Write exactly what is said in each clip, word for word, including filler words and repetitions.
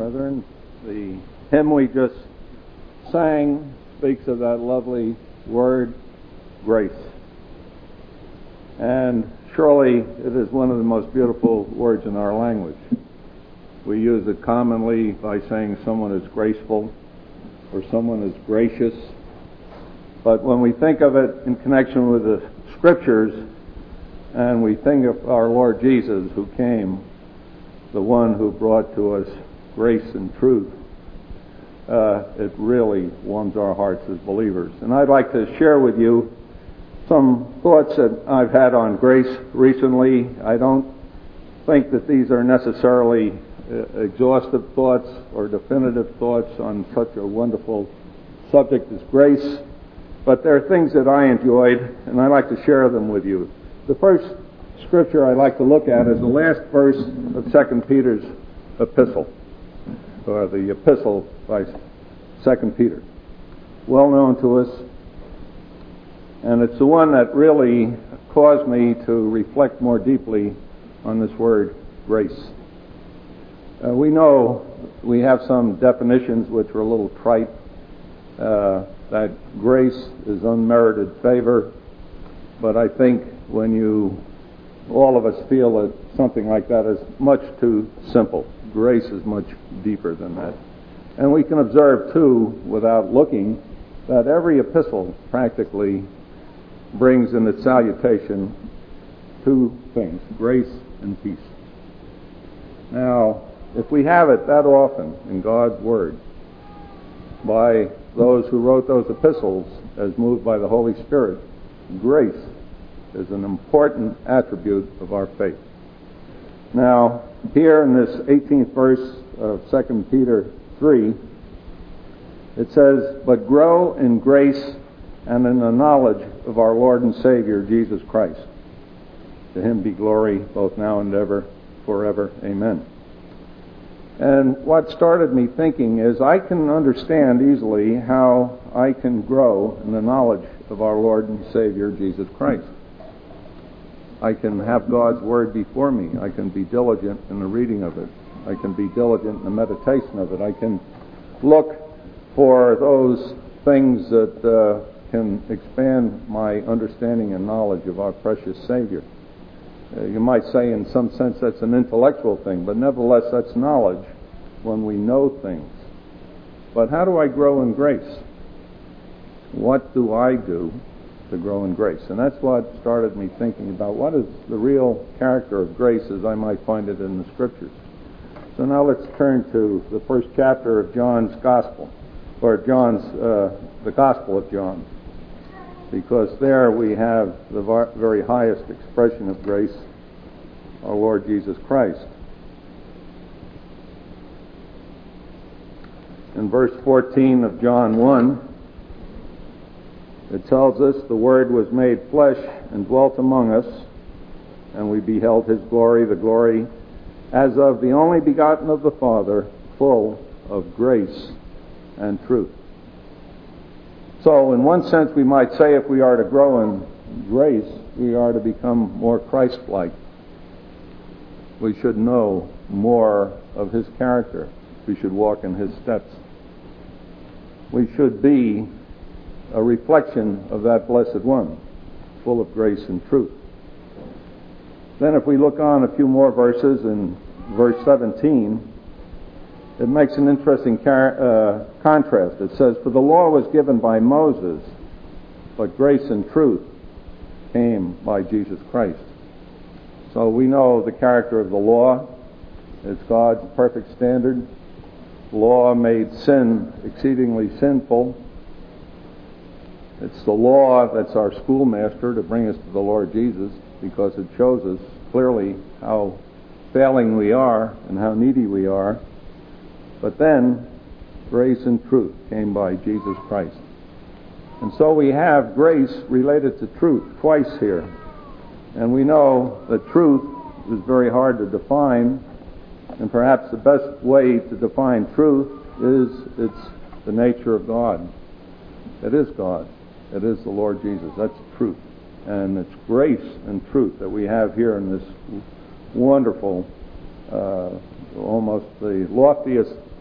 brethren. The hymn we just sang speaks of that lovely word, grace. And surely it is one of the most beautiful words in our language. We use it commonly by saying someone is graceful or someone is gracious. But when we think of it in connection with the Scriptures, and we think of our Lord Jesus who came, the one who brought to us grace and truth, uh, it really warms our hearts as believers. And I'd like to share with you some thoughts that I've had on grace recently. I don't think that these are necessarily uh, exhaustive thoughts or definitive thoughts on such a wonderful subject as grace, but they're things that I enjoyed, and I'd like to share them with you. The first scripture I'd like to look at is the last verse of Second Peter's epistle, or the epistle by Second Peter. Well known to us, and it's the one that really caused me to reflect more deeply on this word, grace. Uh, we know we have some definitions which are a little trite, uh, that grace is unmerited favor, but I think when you, all of us feel that something like that is much too simple. Grace is much deeper than that. And we can observe, too, without looking, that every epistle practically brings in its salutation two things, grace and peace. Now, if we have it that often in God's Word, by those who wrote those epistles as moved by the Holy Spirit, grace is an important attribute of our faith. Now, here in this eighteenth verse of Second Peter three, it says, "But grow in grace and in the knowledge of our Lord and Savior, Jesus Christ. To Him be glory both now and ever, forever. Amen." And what started me thinking is I can understand easily how I can grow in the knowledge of our Lord and Savior, Jesus Christ. I can have God's Word before me. I can be diligent in the reading of it. I can be diligent in the meditation of it. I can look for those things that uh, can expand my understanding and knowledge of our precious Savior. Uh, you might say in some sense that's an intellectual thing, but nevertheless that's knowledge when we know things. But how do I grow in grace? What do I do to grow in grace? And that's what started me thinking about what is the real character of grace as I might find it in the Scriptures. So now let's turn to the first chapter of John's Gospel, or John's, uh, the Gospel of John, because there we have the very highest expression of grace, our Lord Jesus Christ. In verse fourteen of John one, it tells us, "The Word was made flesh and dwelt among us, and we beheld His glory, the glory as of the only begotten of the Father, full of grace and truth." So in one sense we might say if we are to grow in grace, we are to become more Christ-like. We should know more of His character. We should walk in His steps. We should be a reflection of that blessed one, full of grace and truth. Then if we look on a few more verses in verse seventeen, it makes an interesting car- uh, contrast. It says, "For the law was given by Moses, but grace and truth came by Jesus Christ." So we know the character of the law. It's God's perfect standard. Law made sin exceedingly sinful. It's the law that's our schoolmaster to bring us to the Lord Jesus, because it shows us clearly how failing we are and how needy we are. But then, grace and truth came by Jesus Christ. And so we have grace related to truth twice here. And we know that truth is very hard to define, and perhaps the best way to define truth is it's the nature of God. It is God. It is the Lord Jesus. That's truth. And it's grace and truth that we have here in this wonderful, uh, almost the loftiest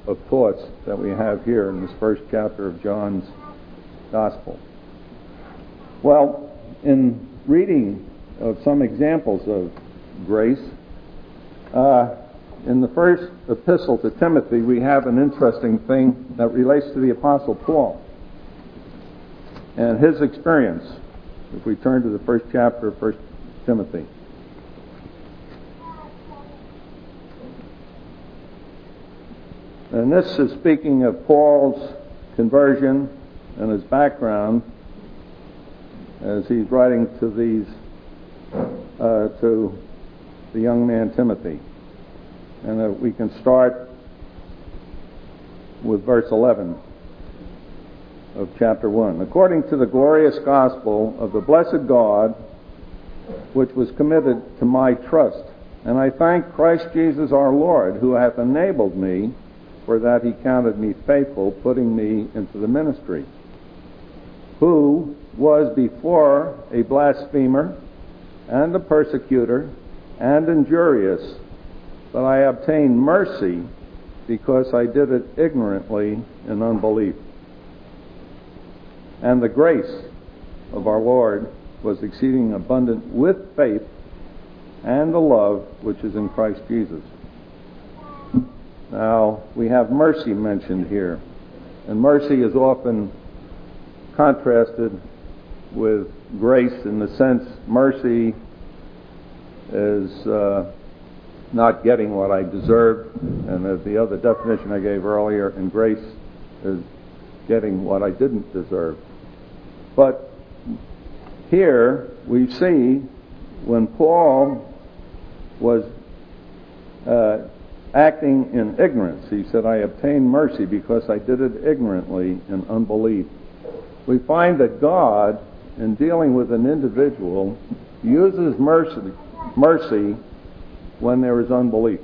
of thoughts that we have here in this first chapter of John's Gospel. Well, in reading of some examples of grace, uh, in the first epistle to Timothy, we have an interesting thing that relates to the Apostle Paul and his experience. If we turn to the first chapter of First Timothy. And this is speaking of Paul's conversion and his background as he's writing to these, uh, to the young man Timothy. And uh, we can start with verse eleven of chapter one. According to the glorious gospel of the blessed God, which was committed to my trust. And I thank Christ Jesus our Lord, who hath enabled me, for that he counted me faithful, putting me into the ministry, who was before a blasphemer, and a persecutor, and injurious, but I obtained mercy, because I did it ignorantly in unbelief. And the grace of our Lord was exceeding abundant with faith and the love which is in Christ Jesus. Now, we have mercy mentioned here. And mercy is often contrasted with grace in the sense mercy is uh, not getting what I deserved, and uh, the other definition I gave earlier, and grace is getting what I didn't deserve. But here we see when Paul was uh, acting in ignorance, he said, I obtained mercy because I did it ignorantly in unbelief. We find that God, in dealing with an individual, uses mercy, mercy when there is unbelief.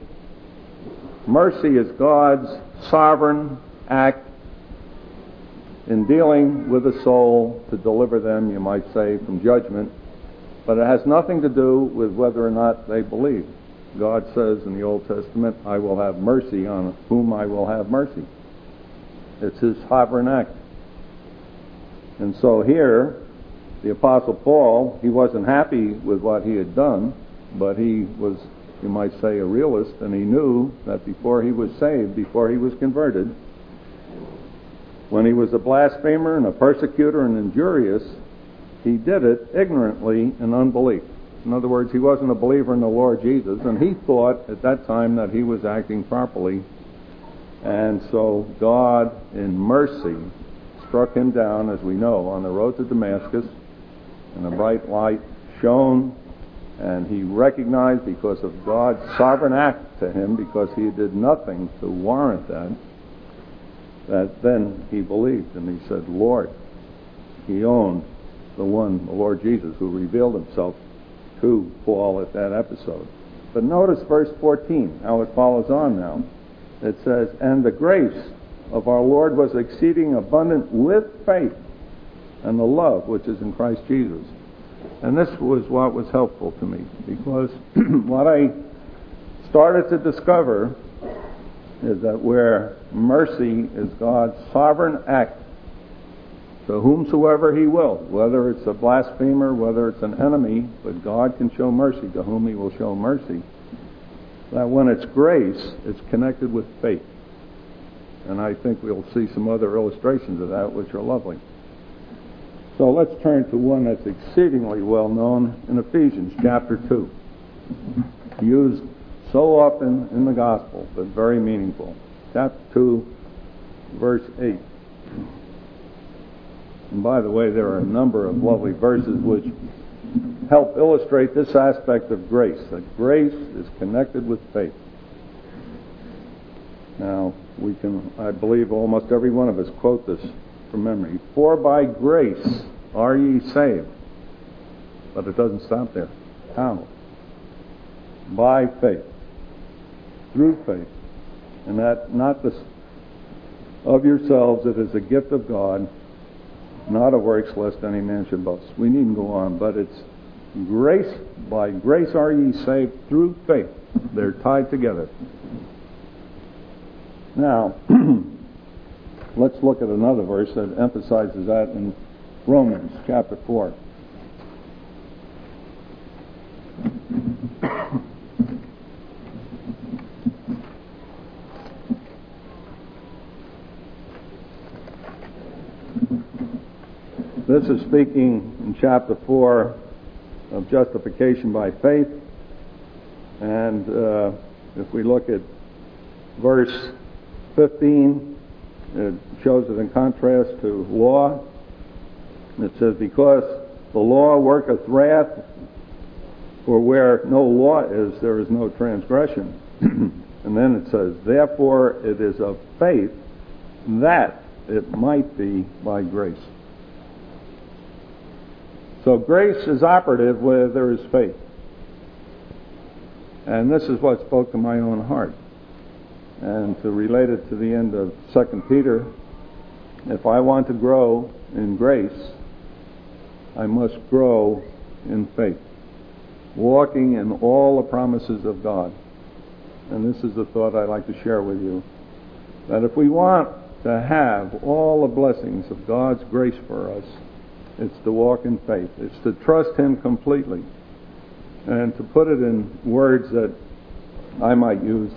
Mercy is God's sovereign act in dealing with a soul to deliver them, you might say, from judgment, but it has nothing to do with whether or not they believe. God says in the Old Testament, I will have mercy on whom I will have mercy. It's his sovereign act. And so here, the Apostle Paul, he wasn't happy with what he had done, but he was, you might say, a realist, and he knew that before he was saved, before he was converted, when he was a blasphemer and a persecutor and injurious, he did it ignorantly in unbelief. In other words, he wasn't a believer in the Lord Jesus, and he thought at that time that he was acting properly. And so God, in mercy, struck him down, as we know, on the road to Damascus, and a bright light shone, and he recognized, because of God's sovereign act to him, because he did nothing to warrant that, that then he believed, and he said, Lord. He owned the one, the Lord Jesus, who revealed himself to Paul at that episode. But notice verse fourteen, how it follows on now. It says, and the grace of our Lord was exceeding abundant with faith and the love which is in Christ Jesus. And this was what was helpful to me, because what I started to discover is that where mercy is God's sovereign act to whomsoever he will, whether it's a blasphemer, whether it's an enemy, but God can show mercy to whom he will show mercy, that when it's grace, it's connected with faith. And I think we'll see some other illustrations of that which are lovely. So let's turn to one that's exceedingly well known in Ephesians chapter two. Used so often in the gospel, but very meaningful. Chapter two, verse eight. And by the way, there are a number of lovely verses which help illustrate this aspect of grace, that grace is connected with faith. Now, we can, I believe almost every one of us quote this from memory. For by grace are ye saved. But it doesn't stop there. How? By faith. Through faith. And that not the, of yourselves, it is a gift of God, not of works, lest any man should boast. We needn't go on, but it's grace. By grace are ye saved through faith. They're tied together. Now, let's look at another verse that emphasizes that in Romans chapter four. This is speaking in chapter four of justification by faith. And uh, if we look at verse fifteen, it shows it in contrast to law. It says, because the law worketh wrath, for where no law is, there is no transgression. And then it says, therefore it is of faith that it might be by grace. So grace is operative where there is faith. And this is what spoke to my own heart. And to relate it to the end of Second Peter, if I want to grow in grace, I must grow in faith, walking in all the promises of God. And this is the thought I'd like to share with you, that if we want to have all the blessings of God's grace for us, it's to walk in faith. It's to trust Him completely. And to put it in words that I might use,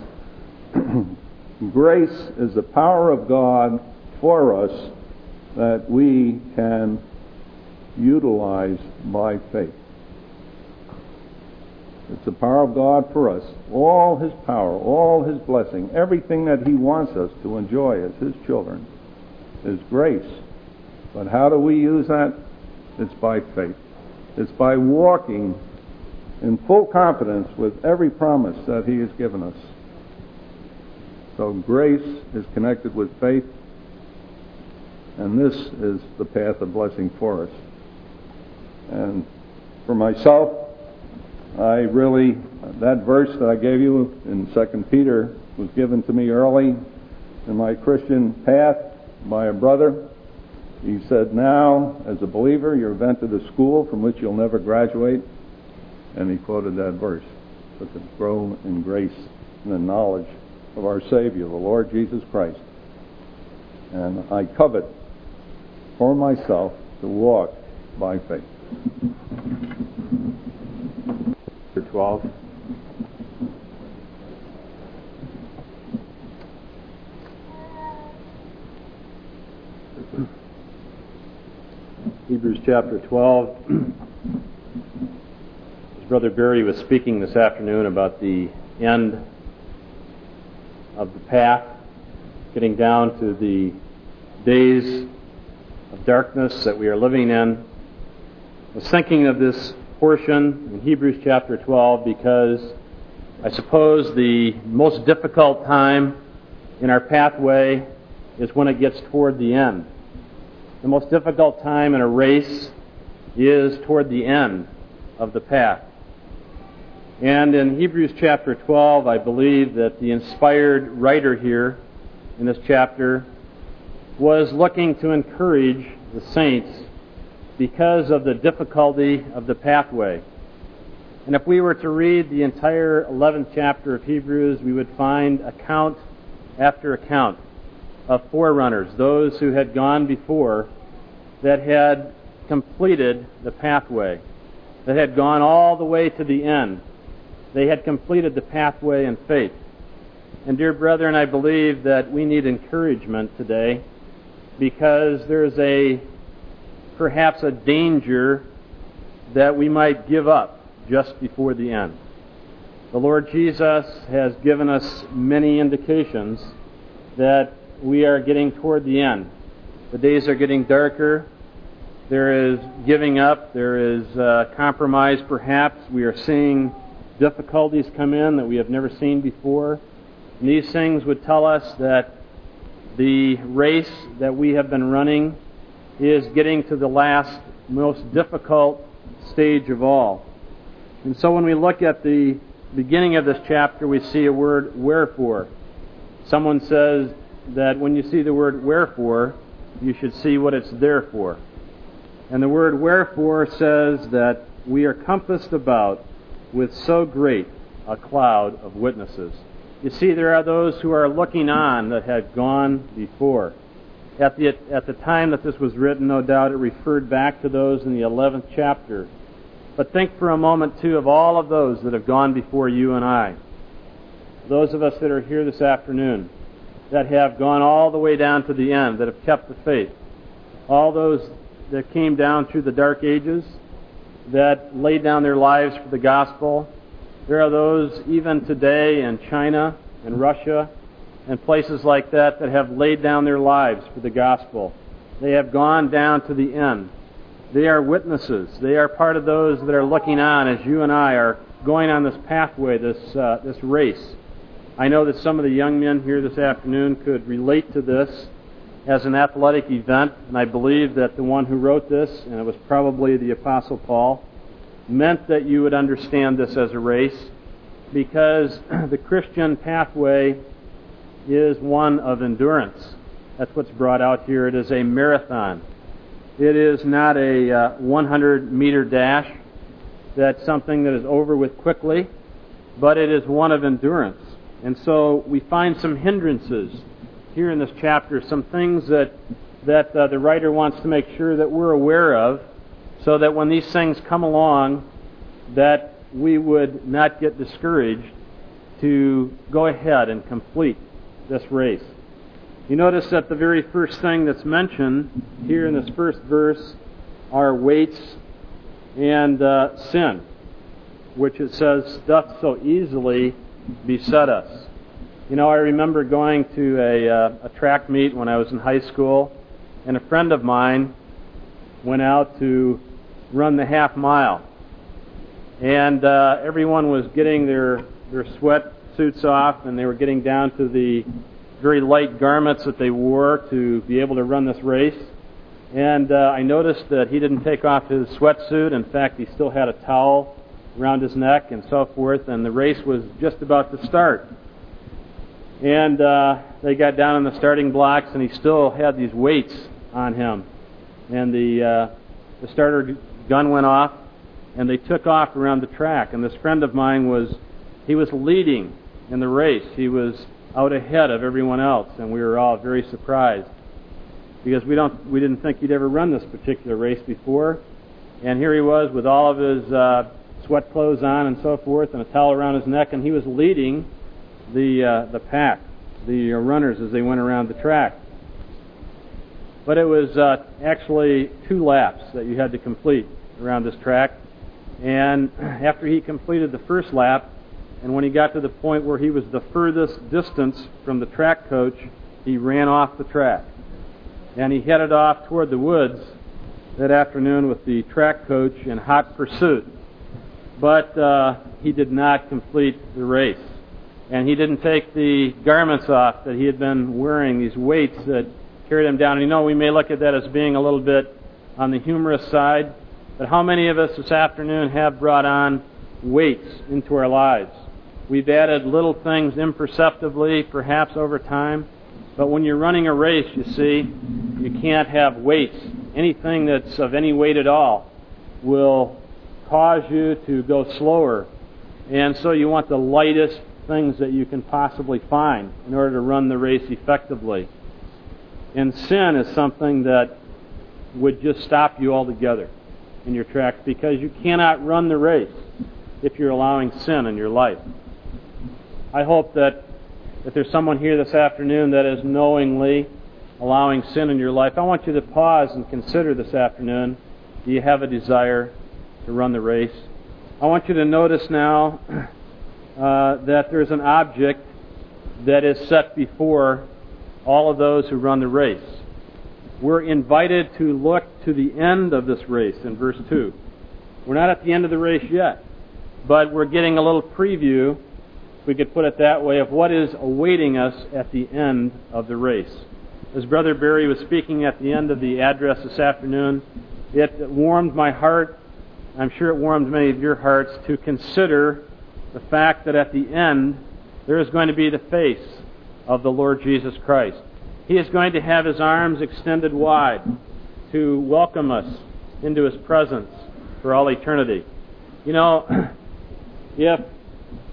grace is the power of God for us that we can utilize by faith. It's the power of God for us. All His power, all His blessing, everything that He wants us to enjoy as His children is grace. But how do we use that? It's by faith. It's by walking in full confidence with every promise that He has given us. So grace is connected with faith, and this is the path of blessing for us. And for myself, I really, that verse that I gave you in Second Peter was given to me early in my Christian path by a brother. He said, now, as a believer, you've entered a school from which you'll never graduate. And he quoted that verse, so to grow in grace and the knowledge of our Savior, the Lord Jesus Christ. And I covet for myself to walk by faith. Chapter twelve. Hebrews chapter twelve. As Brother Barry was speaking this afternoon about the end of the path, getting down to the days of darkness that we are living in, I was thinking of this portion in Hebrews chapter twelve because I suppose the most difficult time in our pathway is when it gets toward the end. The most difficult time in a race is toward the end of the path. And in Hebrews chapter twelve, I believe that the inspired writer here in this chapter was looking to encourage the saints because of the difficulty of the pathway. And if we were to read the entire eleventh chapter of Hebrews, we would find account after account of forerunners, those who had gone before, that had completed the pathway, that had gone all the way to the end. They had completed the pathway in faith. And dear brethren, I believe that we need encouragement today because there's a perhaps a danger that we might give up just before the end. The Lord Jesus has given us many indications that we are getting toward the end. The days are getting darker. There is giving up. There is uh, compromise, perhaps. We are seeing difficulties come in that we have never seen before. And these things would tell us that the race that we have been running is getting to the last, most difficult stage of all. And so when we look at the beginning of this chapter, we see a word, wherefore. Someone says that when you see the word wherefore, you should see what it's there for. And the word wherefore says that we are compassed about with so great a cloud of witnesses. You see, there are those who are looking on that had gone before. At the, at the time that this was written, no doubt it referred back to those in the eleventh chapter. But think for a moment, too, of all of those that have gone before you and I. Those of us that are here this afternoon, that have gone all the way down to the end, that have kept the faith. All those that came down through the dark ages, that laid down their lives for the gospel. There are those even today in China and Russia and places like that that have laid down their lives for the gospel. They have gone down to the end. They are witnesses. They are part of those that are looking on as you and I are going on this pathway, this uh, this race. I know that some of the young men here this afternoon could relate to this as an athletic event, and I believe that the one who wrote this, and it was probably the Apostle Paul, meant that you would understand this as a race, because the Christian pathway is one of endurance. That's what's brought out here. It is a marathon. It is not a uh, one hundred meter dash. That's something that is over with quickly, but it is one of endurance. And so we find some hindrances here in this chapter, some things that that uh, the writer wants to make sure that we're aware of, so that when these things come along, that we would not get discouraged to go ahead and complete this race. You notice that the very first thing that's mentioned here in this first verse are weights and uh, sin, which it says doth so easily beset us. You know, I remember going to a, uh, a track meet when I was in high school, and a friend of mine went out to run the half mile. And uh, everyone was getting their, their sweat suits off, and they were getting down to the very light garments that they wore to be able to run this race. And uh, I noticed that he didn't take off his sweatsuit. In fact, he still had a towel around his neck and so forth, and the race was just about to start. And uh, they got down in the starting blocks, and he still had these weights on him. And the uh, the starter gun went off, and they took off around the track. And this friend of mine was, he was leading in the race. He was out ahead of everyone else, and we were all very surprised because we don't we didn't think he'd ever run this particular race before. And here he was with all of his uh, sweat clothes on and so forth, and a towel around his neck, and he was leading the uh, the pack, the uh, runners as they went around the track. But it was uh, actually two laps that you had to complete around this track. And after he completed the first lap, and when he got to the point where he was the furthest distance from the track coach, he ran off the track. And he headed off toward the woods that afternoon with the track coach in hot pursuit. But uh, he did not complete the race. And he didn't take the garments off that he had been wearing, these weights that carried him down. And you know, we may look at that as being a little bit on the humorous side, but how many of us this afternoon have brought on weights into our lives? We've added little things imperceptibly, perhaps over time, but when you're running a race, you see, you can't have weights. Anything that's of any weight at all will cause you to go slower. And so you want the lightest things that you can possibly find in order to run the race effectively. And sin is something that would just stop you altogether in your tracks, because you cannot run the race if you're allowing sin in your life. I hope that if there's someone here this afternoon that is knowingly allowing sin in your life, I want you to pause and consider this afternoon, do you have a desire to run the race? I want you to notice now uh, that there's an object that is set before all of those who run the race. We're invited to look to the end of this race in verse two. We're not at the end of the race yet, but we're getting a little preview, if we could put it that way, of what is awaiting us at the end of the race. As Brother Barry was speaking at the end of the address this afternoon, it warmed my heart, I'm sure it warmed many of your hearts, to consider the fact that at the end there is going to be the face of the Lord Jesus Christ. He is going to have His arms extended wide to welcome us into His presence for all eternity. You know, if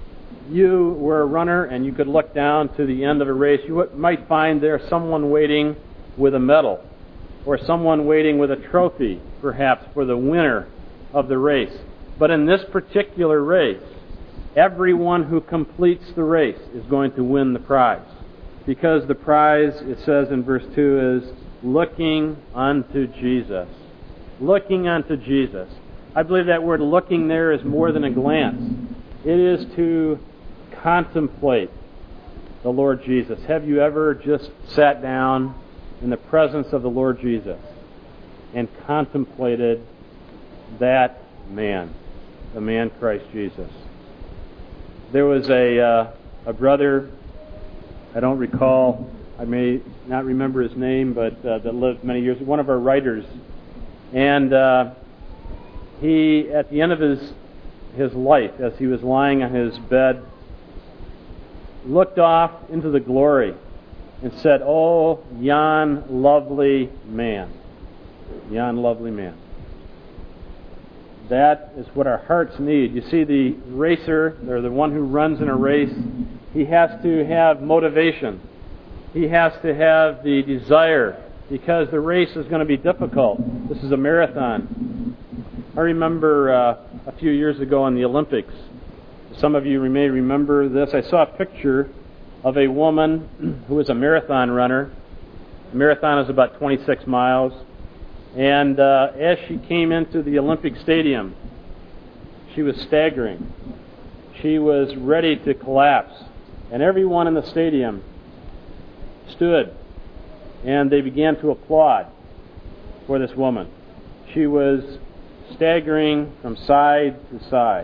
you were a runner and you could look down to the end of a race, you might find there someone waiting with a medal, or someone waiting with a trophy, perhaps, for the winner of the race. But in this particular race, everyone who completes the race is going to win the prize. Because the prize, it says in verse two, is looking unto Jesus. Looking unto Jesus. I believe that word looking there is more than a glance. It is to contemplate the Lord Jesus. Have you ever just sat down in the presence of the Lord Jesus and contemplated that man, the man Christ Jesus? There was a uh, a brother, I don't recall, I may not remember his name, but uh, that lived many years, one of our writers, and uh, he, at the end of his his life, as he was lying on his bed, looked off into the glory and said, "Oh, yon lovely man, yon lovely man." That is what our hearts need. You see, the racer, or the one who runs in a race, he has to have motivation. He has to have the desire, because the race is going to be difficult. This is a marathon. I remember uh, a few years ago in the Olympics, some of you may remember this, I saw a picture of a woman who was a marathon runner. The marathon is about twenty-six miles. And uh, as she came into the Olympic Stadium, she was staggering. She was ready to collapse. And everyone in the stadium stood, and they began to applaud for this woman. She was staggering from side to side.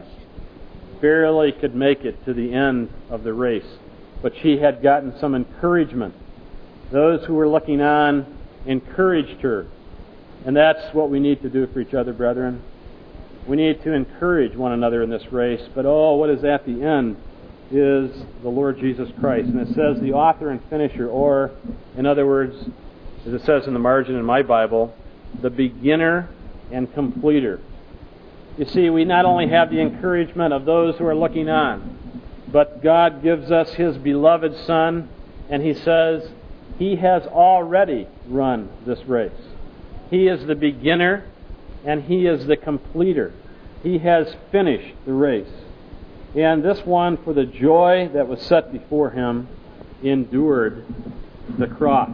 Barely could make it to the end of the race. But she had gotten some encouragement. Those who were looking on encouraged her. And that's what we need to do for each other, brethren. We need to encourage one another in this race. But oh, what is at the end is the Lord Jesus Christ. And it says the author and finisher, or, in other words, as it says in the margin in my Bible, the beginner and completer. You see, we not only have the encouragement of those who are looking on, but God gives us His beloved Son, and He says He has already run this race. He is the beginner, and He is the completer. He has finished the race. And this one, for the joy that was set before Him, endured the cross,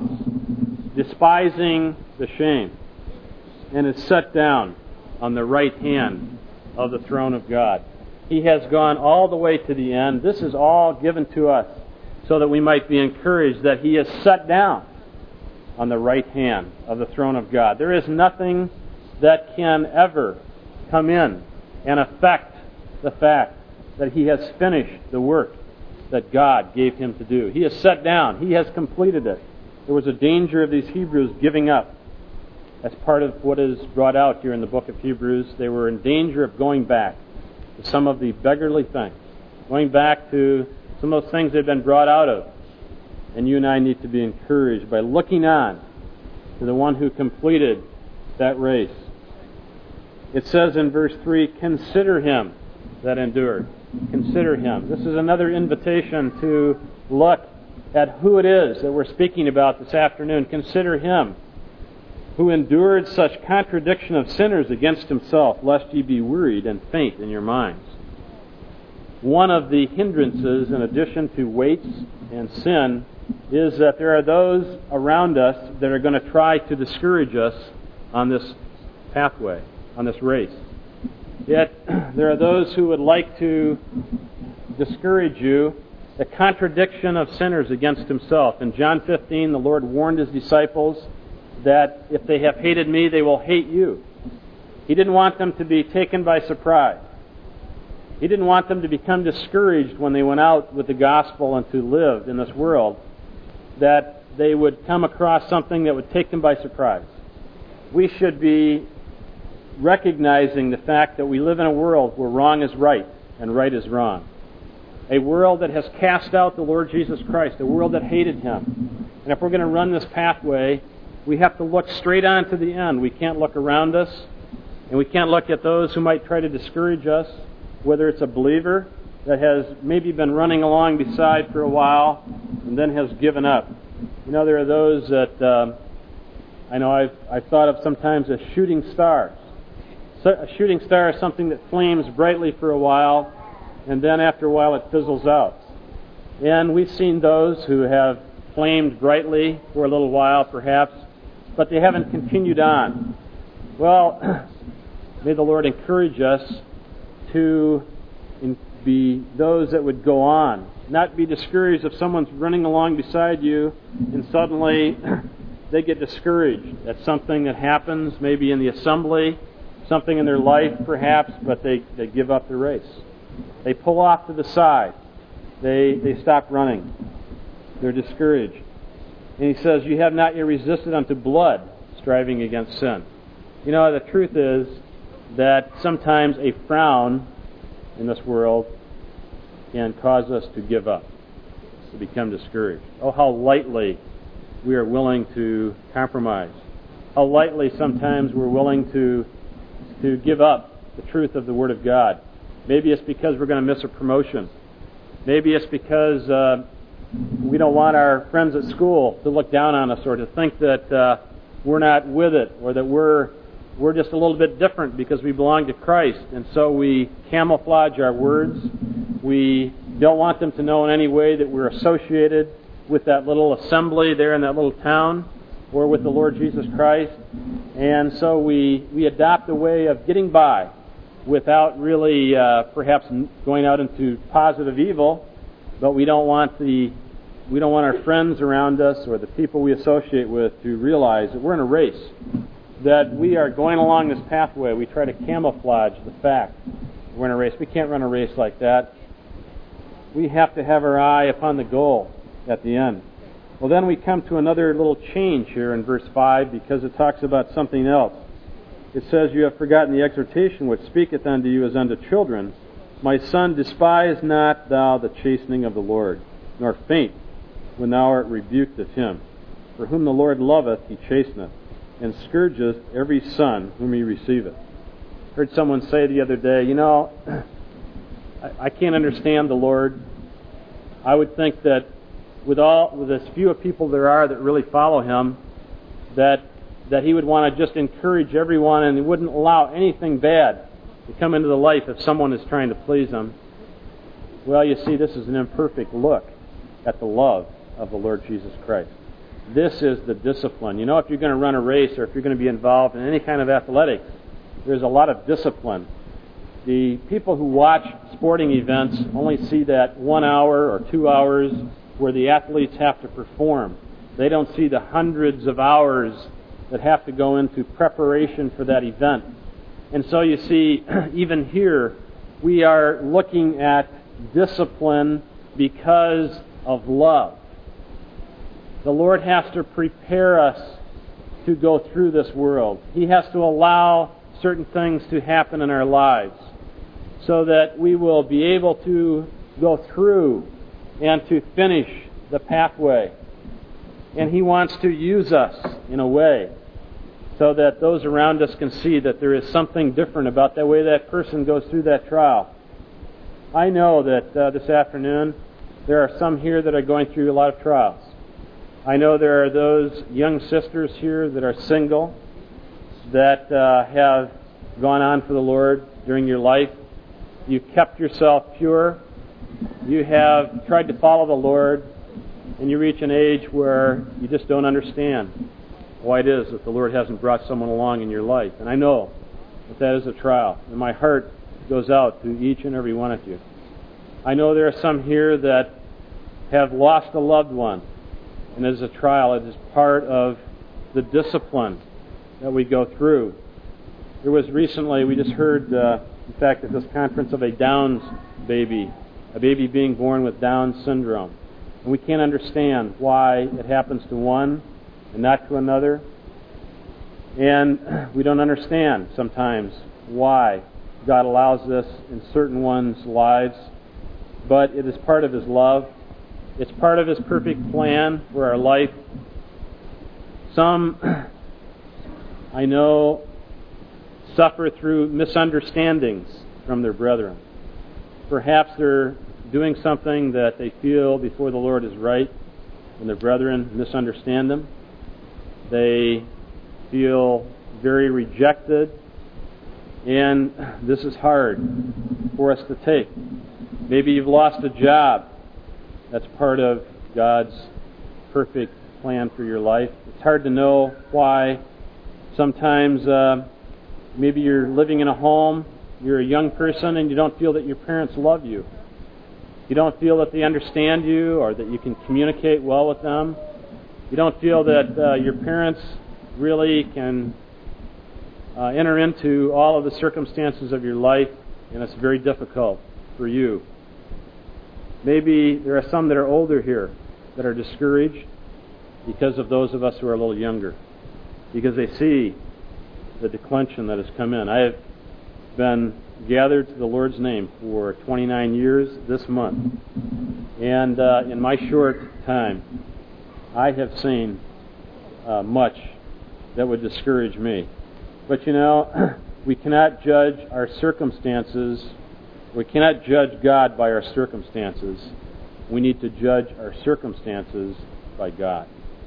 despising the shame, and is set down on the right hand of the throne of God. He has gone all the way to the end. This is all given to us so that we might be encouraged that He is set down on the right hand of the throne of God. There is nothing that can ever come in and affect the fact that He has finished the work that God gave Him to do. He has sat down. He has completed it. There was a danger of these Hebrews giving up. As part of what is brought out here in the book of Hebrews, they were in danger of going back to some of the beggarly things, going back to some of those things they've been brought out of. And you and I need to be encouraged by looking on to the one who completed that race. It says in verse three, consider him that endured. Consider him. This is another invitation to look at who it is that we're speaking about this afternoon. Consider him who endured such contradiction of sinners against himself, lest ye be wearied and faint in your minds. One of the hindrances, in addition to weights and sin, is that there are those around us that are going to try to discourage us on this pathway, on this race. Yet there are those who would like to discourage you. The contradiction of sinners against himself. In John fifteen, the Lord warned his disciples that if they have hated me, they will hate you. He didn't want them to be taken by surprise. He didn't want them to become discouraged when they went out with the gospel and to live in this world, that they would come across something that would take them by surprise. We should be recognizing the fact that we live in a world where wrong is right and right is wrong. A world that has cast out the Lord Jesus Christ, a world that hated Him. And if we're going to run this pathway, we have to look straight on to the end. We can't look around us, and we can't look at those who might try to discourage us, whether it's a believer that has maybe been running along beside for a while and then has given up. You know, there are those that um, I know I've, I've thought of sometimes as shooting stars. So a shooting star is something that flames brightly for a while, and then after a while it fizzles out. And we've seen those who have flamed brightly for a little while, perhaps, but they haven't continued on. Well, may the Lord encourage us to be those that would go on. Not be discouraged if someone's running along beside you and suddenly they get discouraged at something that happens, maybe in the assembly, something in their life perhaps, but they, they give up the race. They pull off to the side. They, they stop running. They're discouraged. And he says, you have not yet resisted unto blood, striving against sin. You know, the truth is that sometimes a frown in this world can cause us to give up, to become discouraged. Oh, how lightly we are willing to compromise. How lightly sometimes we're willing to, to give up the truth of the Word of God. Maybe it's because we're going to miss a promotion. Maybe it's because uh, we don't want our friends at school to look down on us or to think that uh, we're not with it, or that we're we're just a little bit different because we belong to Christ. And so we camouflage our words. We don't want them to know in any way that we're associated with that little assembly there in that little town or with the Lord Jesus Christ. And so we, we adopt a way of getting by without really uh, perhaps going out into positive evil, but we don't want the we don't want our friends around us or the people we associate with to realize that we're in a race, that we are going along this pathway. We try to camouflage the fact we're in a race. We can't run a race like that. We have to have our eye upon the goal at the end. Well, then we come to another little change here in verse five, because it talks about something else. It says, you have forgotten the exhortation which speaketh unto you as unto children. My son, despise not thou the chastening of the Lord, nor faint when thou art rebuked of him. For whom the Lord loveth, he chasteneth, and scourgeth every son whom he receiveth. I heard someone say the other day, you know, I, I can't understand the Lord. I would think that with all with as few people there are that really follow him, that that he would want to just encourage everyone and he wouldn't allow anything bad to come into the life if someone is trying to please him. Well, you see, this is an imperfect look at the love of the Lord Jesus Christ. This is the discipline. You know, if you're going to run a race or if you're going to be involved in any kind of athletics, there's a lot of discipline. The people who watch sporting events only see that one hour or two hours where the athletes have to perform. They don't see the hundreds of hours that have to go into preparation for that event. And so you see, even here, we are looking at discipline because of love. The Lord has to prepare us to go through this world. He has to allow certain things to happen in our lives so that we will be able to go through and to finish the pathway. And He wants to use us in a way so that those around us can see that there is something different about the way that person goes through that trial. I know that uh, this afternoon there are some here that are going through a lot of trials. I know there are those young sisters here that are single, that uh, have gone on for the Lord during your life. You kept yourself pure. You have tried to follow the Lord, and you reach an age where you just don't understand why it is that the Lord hasn't brought someone along in your life. And I know that that is a trial, and my heart goes out to each and every one of you. I know there are some here that have lost a loved one, and it is a trial. It is part of the discipline that we go through. There was recently, we just heard, uh, in fact, at this conference, of a Down's baby, a baby being born with Down syndrome. And we can't understand why it happens to one and not to another. And we don't understand sometimes why God allows this in certain ones' lives. But it is part of His love. It's part of His perfect plan for our life. Some, I know, suffer through misunderstandings from their brethren. perhaps they're doing something that they feel before the Lord is right, and their brethren misunderstand them. They feel very rejected, and this is hard for us to take. Maybe you've lost a job. That's part of God's perfect plan for your life. It's hard to know why. Sometimes uh, maybe you're living in a home, you're a young person, and you don't feel that your parents love you. You don't feel that they understand you or that you can communicate well with them. You don't feel that uh, your parents really can uh, enter into all of the circumstances of your life, and it's very difficult for you. Maybe there are some that are older here that are discouraged because of those of us who are a little younger, because they see the declension that has come in. I have been gathered to the Lord's name for twenty-nine years this month, and uh, in my short time, I have seen uh, much that would discourage me. But you know, we cannot judge our circumstances. We cannot judge God by our circumstances. We need to judge our circumstances by God.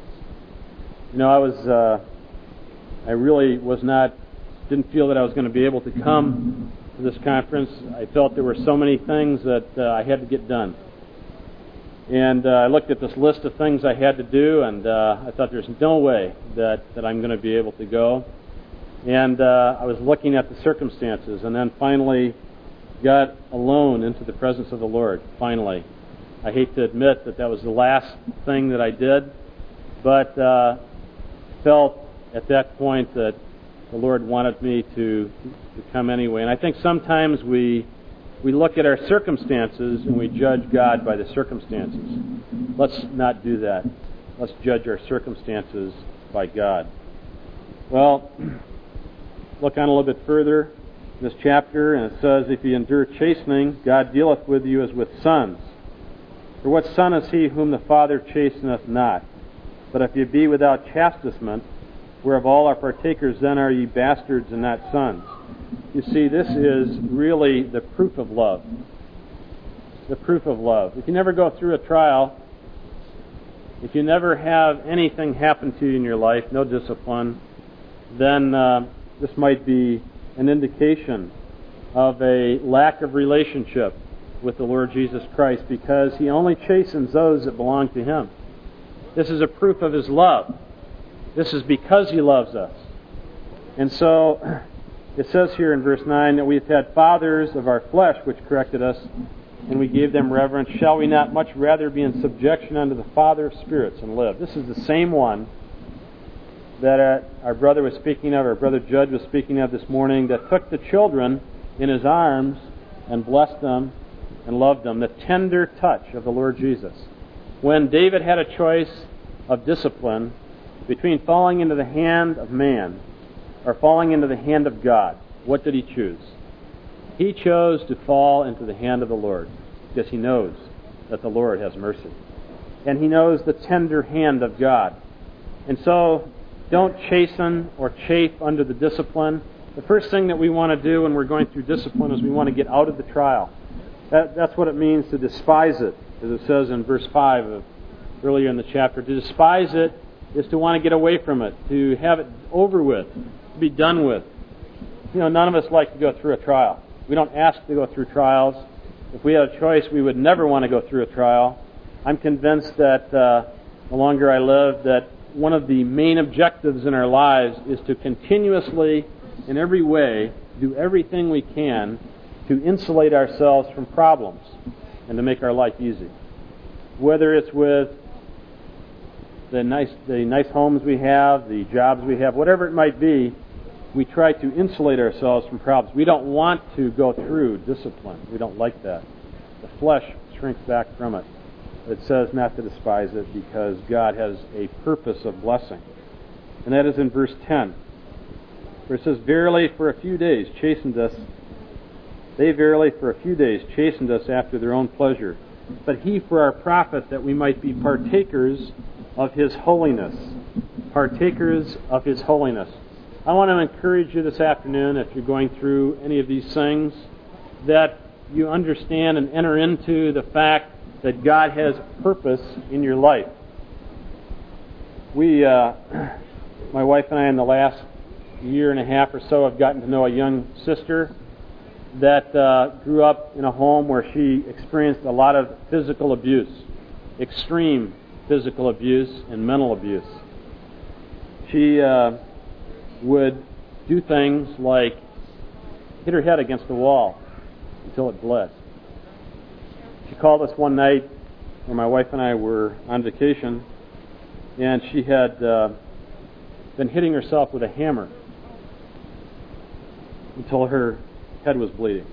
You know, I was, uh, I really was not, didn't feel that I was going to be able to come to this conference. I felt there were so many things that uh, I had to get done. And uh, I looked at this list of things I had to do, and uh, I thought there's no way that, that I'm going to be able to go. And uh, I was looking at the circumstances, and then finally got alone into the presence of the Lord, finally. I hate to admit that that was the last thing that I did, but uh, felt at that point that the Lord wanted me to, to come anyway. And I think sometimes we we look at our circumstances and we judge God by the circumstances. Let's not do that. Let's judge our circumstances by God. Well, look on a little bit further in this chapter, and it says, if ye endure chastening, God dealeth with you as with sons. For what son is he whom the Father chasteneth not? But if ye be without chastisement, whereof all are partakers, then are ye bastards and not sons. You see, this is really the proof of love. The proof of love. If you never go through a trial, if you never have anything happen to you in your life, no discipline, then uh, this might be an indication of a lack of relationship with the Lord Jesus Christ, because He only chastens those that belong to Him. This is a proof of His love. This is because He loves us. And so, it says here in verse nine that we have had fathers of our flesh which corrected us, and we gave them reverence. Shall we not much rather be in subjection unto the Father of spirits and live? This is the same one that uh, our brother was speaking of, our brother Judge was speaking of this morning, that took the children in His arms and blessed them and loved them. The tender touch of the Lord Jesus. When David had a choice of discipline between falling into the hand of man or falling into the hand of God, what did he choose? He chose to fall into the hand of the Lord, because he knows that the Lord has mercy. And he knows the tender hand of God. And so, don't chasten or chafe under the discipline. The first thing that we want to do when we're going through discipline is we want to get out of the trial. That, that's what it means to despise it, as it says in verse five of earlier in the chapter. To despise it is to want to get away from it, to have it over with, to be done with. You know, none of us like to go through a trial. We don't ask to go through trials. If we had a choice, we would never want to go through a trial. I'm convinced that uh, the longer I live, that one of the main objectives in our lives is to continuously, in every way, do everything we can to insulate ourselves from problems and to make our life easy. Whether it's with the nice the nice homes we have, the jobs we have, whatever it might be, we try to insulate ourselves from problems. We don't want to go through discipline. We don't like that. The flesh shrinks back from it. It says not to despise it, because God has a purpose of blessing. And that is in verse ten, where it says, Verily for a few days chastened us, they verily for a few days chastened us after their own pleasure, but He for our profit, that we might be partakers of His holiness. Partakers of His holiness. I want to encourage you this afternoon, if you're going through any of these things, that you understand and enter into the fact that God has purpose in your life. We, uh, my wife and I, in the last year and a half or so, have gotten to know a young sister that uh, grew up in a home where she experienced a lot of physical abuse, extreme physical abuse and mental abuse. She uh, would do things like hit her head against the wall until it bled. She called us one night where my wife and I were on vacation, and she had uh, been hitting herself with a hammer until her head was bleeding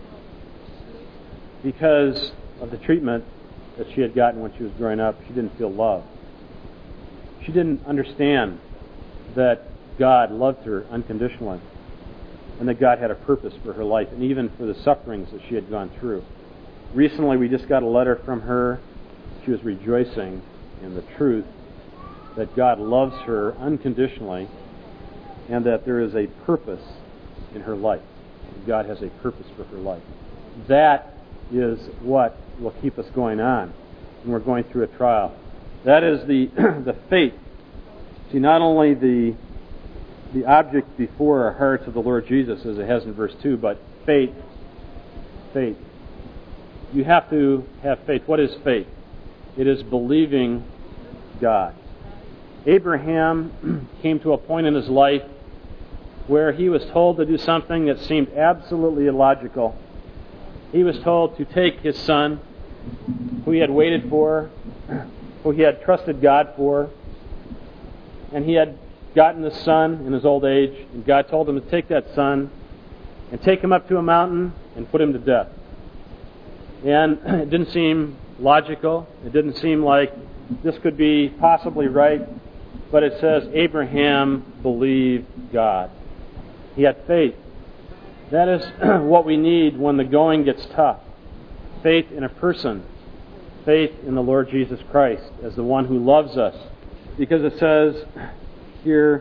because of the treatment that she had gotten when she was growing up. She didn't feel love. She didn't understand that God loved her unconditionally and that God had a purpose for her life and even for the sufferings that she had gone through. Recently, we just got a letter from her. She was rejoicing in the truth that God loves her unconditionally and that there is a purpose in her life. God has a purpose for her life. That is what will keep us going on when we're going through a trial. That is the the faith. See, not only the the object before our hearts of the Lord Jesus, as it has in verse two, but faith. Faith. You have to have faith. What is faith? It is believing God. Abraham came to a point in his life where he was told to do something that seemed absolutely illogical. He was told to take his son, who he had waited for, who he had trusted God for, and he had gotten the son in his old age, and God told him to take that son and take him up to a mountain and put him to death. And it didn't seem logical. It didn't seem like this could be possibly right. But it says Abraham believed God. He had faith. That is what we need when the going gets tough. Faith in a person. Faith in the Lord Jesus Christ as the one who loves us. Because it says here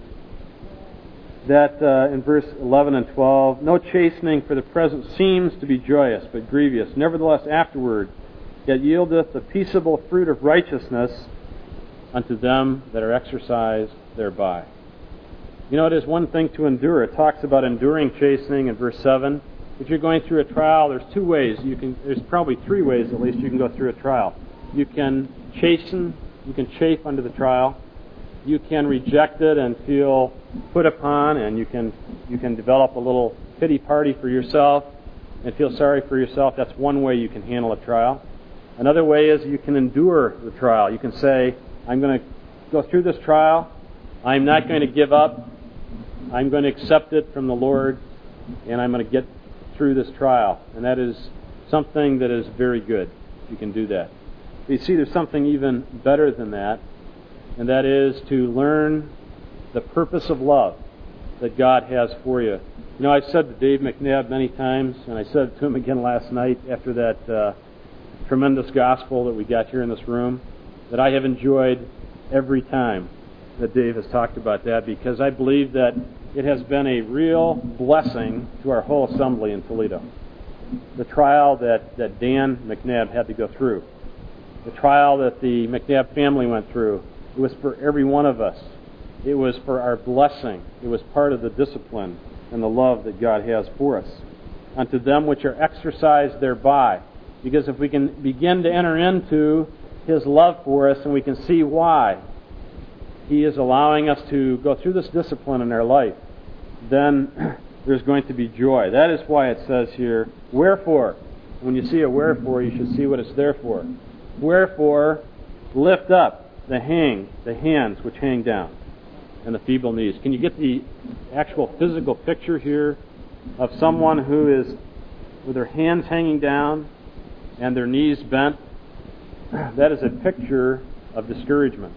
that uh, in verse eleven and twelve, no chastening for the present seems to be joyous, but grievous. Nevertheless, afterward, yet yieldeth the peaceable fruit of righteousness unto them that are exercised thereby. You know, it is one thing to endure. It talks about enduring chastening in verse seven. If you're going through a trial, there's two ways. You can. There's probably three ways at least you can go through a trial. You can chasten, you can chafe under the trial. You can reject it and feel put upon, and you can you can develop a little pity party for yourself and feel sorry for yourself. That's one way you can handle a trial. Another way is you can endure the trial. You can say, I'm going to go through this trial. I'm not going to give up. I'm going to accept it from the Lord, and I'm going to get through this trial. And that is something that is very good. You can do that. But you see, there's something even better than that, and that is to learn the purpose of love that God has for you. You know, I've said to Dave McNabb many times, and I said it to him again last night after that uh, tremendous gospel that we got here in this room, that I have enjoyed every time that Dave has talked about that, because I believe that it has been a real blessing to our whole assembly in Toledo. The trial that, that Dan McNabb had to go through, the trial that the McNabb family went through, it was for every one of us. It was for our blessing. It was part of the discipline and the love that God has for us. Unto them which are exercised thereby. Because if we can begin to enter into His love for us and we can see why He is allowing us to go through this discipline in our life, then there's going to be joy. That is why it says here, wherefore. When you see a wherefore, you should see what it's there for. Wherefore, lift up the hang, the hands which hang down, and the feeble knees. Can you get the actual physical picture here of someone who is with their hands hanging down and their knees bent? That is a picture of discouragement.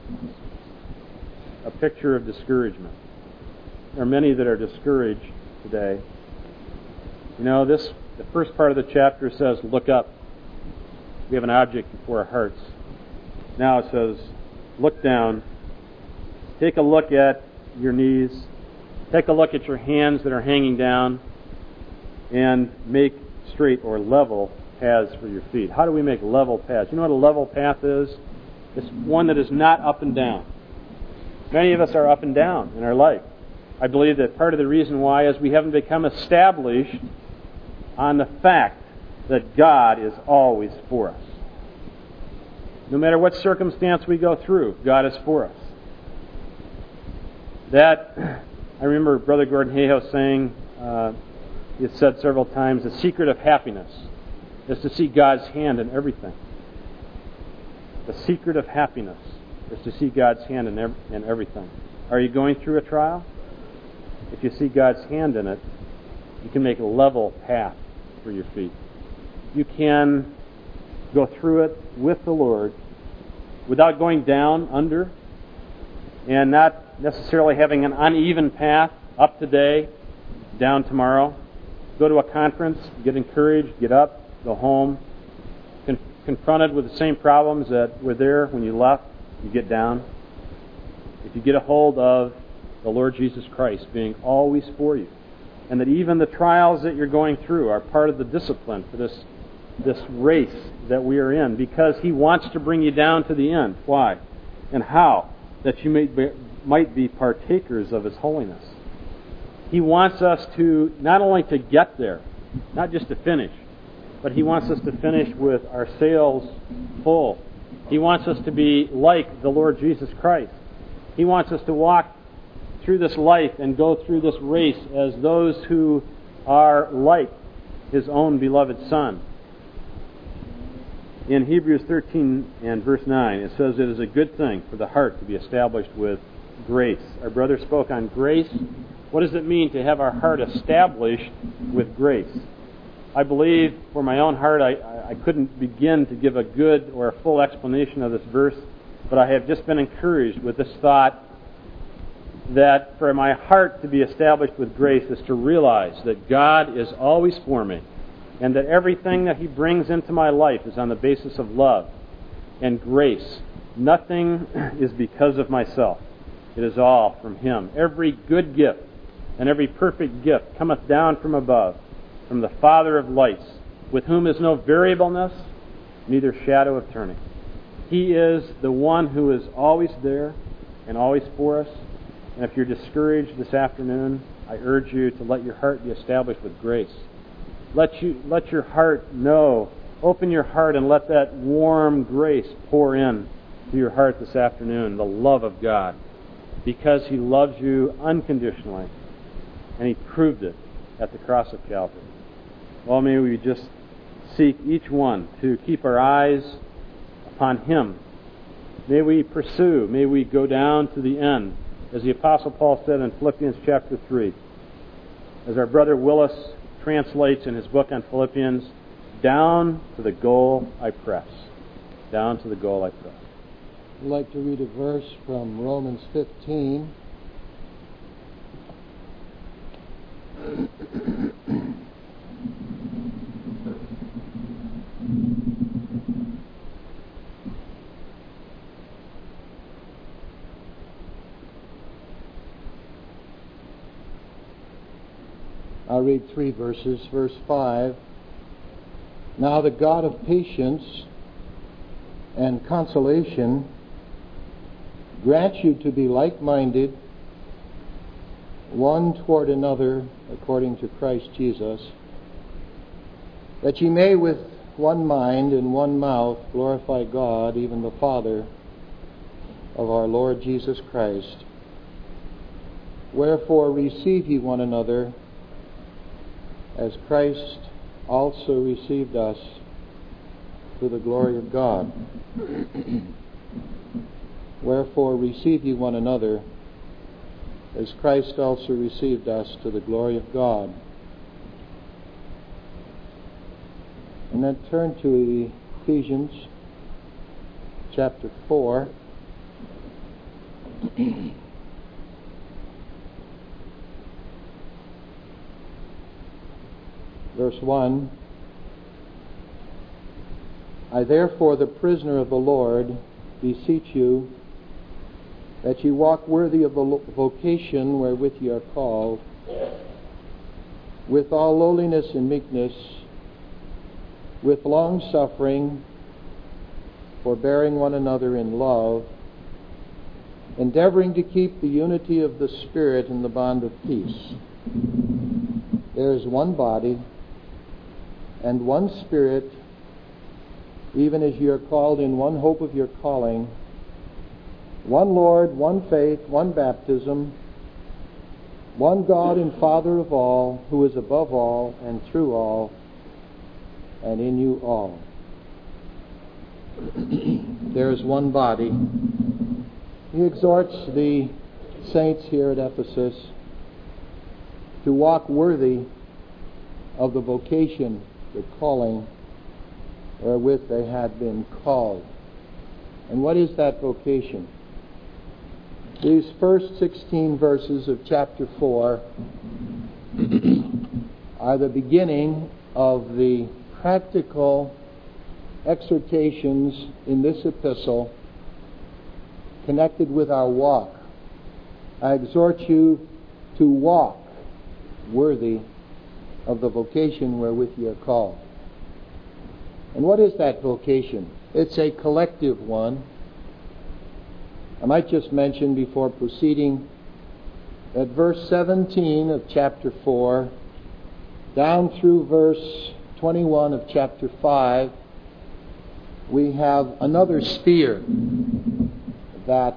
A picture of discouragement. There are many that are discouraged today. You know, this the first part of the chapter says, look up. We have an object before our hearts. Now it says, look down. Take a look at your knees. Take a look at your hands that are hanging down. And make straight or level paths for your feet. How do we make level paths? You know what a level path is? It's one that is not up and down. Many of us are up and down in our life. I believe that part of the reason why is we haven't become established on the fact that God is always for us. No matter what circumstance we go through, God is for us. That, I remember Brother Gordon Hayhoe saying, uh, he has said several times, the secret of happiness is to see God's hand in everything. The secret of happiness is to see God's hand in, ev- in everything. Are you going through a trial? If you see God's hand in it, you can make a level path for your feet. You can go through it with the Lord without going down, under, and not necessarily having an uneven path up today, down tomorrow. Go to a conference, get encouraged, get up, go home. Con- confronted with the same problems that were there when you left, you get down. If you get a hold of the Lord Jesus Christ being always for you, and that even the trials that you're going through are part of the discipline for this this race that we are in, because He wants to bring you down to the end. Why? And how? That you may be, might be partakers of His holiness. He wants us to, not only to get there, not just to finish, but He wants us to finish with our sails full. He wants us to be like the Lord Jesus Christ. He wants us to walk through this life and go through this race as those who are like His own beloved Son. In Hebrews thirteen and verse nine, it says, "It is a good thing for the heart to be established with grace." Our brother spoke on grace. What does it mean to have our heart established with grace? I believe, for my own heart, I, I couldn't begin to give a good or a full explanation of this verse, but I have just been encouraged with this thought that for my heart to be established with grace is to realize that God is always for me, and that everything that He brings into my life is on the basis of love and grace. Nothing is because of myself. It is all from Him. Every good gift and every perfect gift cometh down from above, from the Father of lights, with whom is no variableness, neither shadow of turning. He is the one who is always there and always for us. And if you're discouraged this afternoon, I urge you to let your heart be established with grace. Let you let your heart know, open your heart and let that warm grace pour in to your heart this afternoon, the love of God, because He loves you unconditionally, and He proved it at the cross of Calvary. Well, may we just seek each one to keep our eyes upon Him. May we pursue, may we go down to the end, as the Apostle Paul said in Philippians chapter three. As our brother Willis translates in his book on Philippians, "Down to the goal I press." Down to the goal I press. I'd like to read a verse from Romans fifteen. I'll read three verses. Verse five. "Now the God of patience and consolation grant you to be like-minded, one toward another, according to Christ Jesus, that ye may with one mind and one mouth glorify God, even the Father of our Lord Jesus Christ. Wherefore receive ye one another, as Christ also received us to the glory of God." Wherefore receive ye one another, as Christ also received us to the glory of God. And then turn to Ephesians chapter four. Verse one. "I therefore, the prisoner of the Lord, beseech you, that ye walk worthy of the vocation wherewith ye are called, with all lowliness and meekness, with long-suffering, forbearing one another in love, endeavoring to keep the unity of the Spirit in the bond of peace. There is one body and one Spirit, even as you are called in one hope of your calling, one Lord, one faith, one baptism, one God and Father of all, who is above all and through all and in you all. There is one body. He exhorts the saints here at Ephesus to walk worthy of the vocation, the calling wherewith they had been called. And what is that vocation? These first sixteen verses of chapter four are the beginning of the practical exhortations in this epistle connected with our walk. I exhort you to walk worthy of the vocation wherewith you are called. And what is that vocation? It's a collective one. I might just mention before proceeding that verse seventeen of chapter four down through verse twenty-one of chapter five, we have another sphere that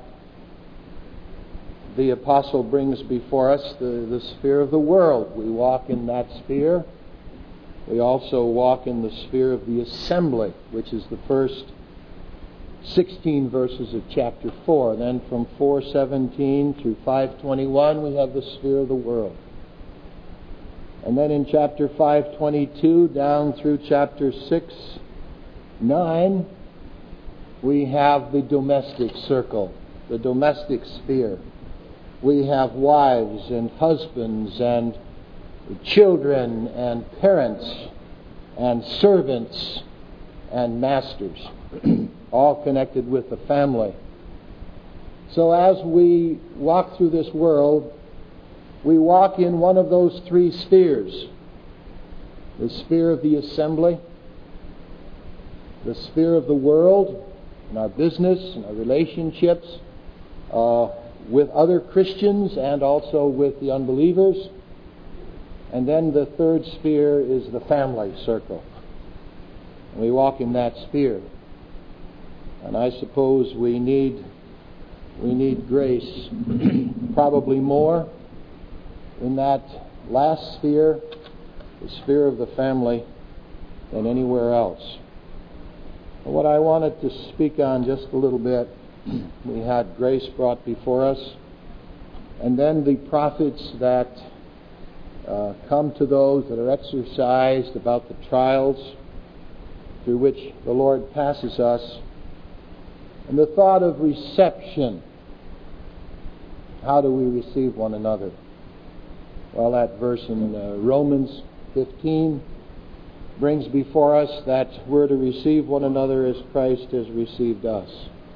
the apostle brings before us, the, the sphere of the world. We walk in that sphere. We also walk in the sphere of the assembly, which is the first sixteen verses of chapter four. Then from four seventeen through five twenty-one, we have the sphere of the world. And then in chapter five twenty-two down through chapter six nine, we have the domestic circle, the domestic sphere. We have wives and husbands and children and parents and servants and masters, all connected with the family. So as we walk through this world, we walk in one of those three spheres. The sphere of the assembly, the sphere of the world, in our business and our relationships uh, with other Christians and also with the unbelievers. And then the third sphere is the family circle. And we walk in that sphere. And I suppose we need we need grace probably more in that last sphere, the sphere of the family, than anywhere else. But what I wanted to speak on just a little bit, we had grace brought before us, and then the prophets that uh, come to those that are exercised about the trials through which the Lord passes us, and the thought of reception. How do we receive one another? Well, that verse in uh, Romans fifteen brings before us that we're to receive one another as Christ has received us.